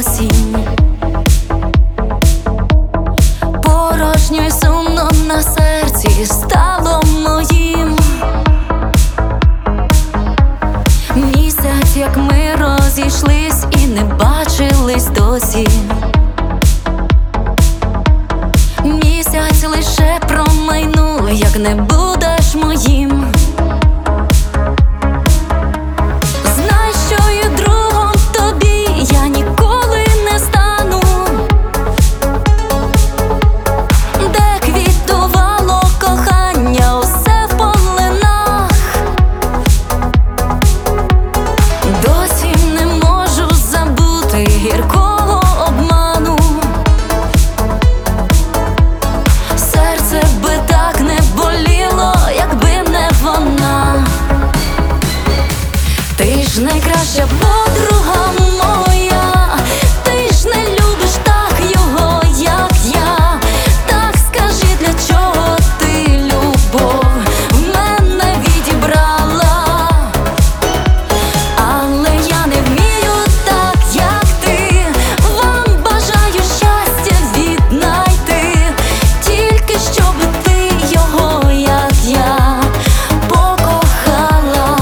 осінь. Порожньо й сумно на серці стало моїм. Місяць, як ми розійшлись і не бачились досі. Місяць лише промайнув, як не будеш моїм. Знай, що і другом тобі я ніколи не стану. Де квітувало кохання, усе в полинах. Досі не можу забути гіркого обману. Серце би так не боліло, якби не вона. Ти ж найкраща подруга моя, ти ж не любиш так його, як я. Так скажи, для чого ти любов в мене відібрала? Але я не вмію так, як ти. Вам бажаю щастя віднайти, тільки щоб ти його, як я, покохала.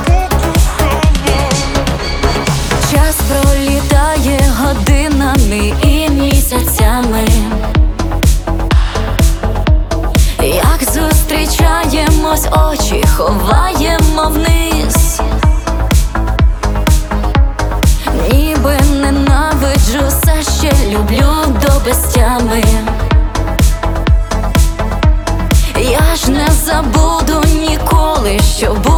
Час пролітає годинами і місяцями. Як зустрічаємось, очі ховаємо вниз. Ніби ненавиджу, все ще люблю до безтями. Я ж не забуду ніколи, що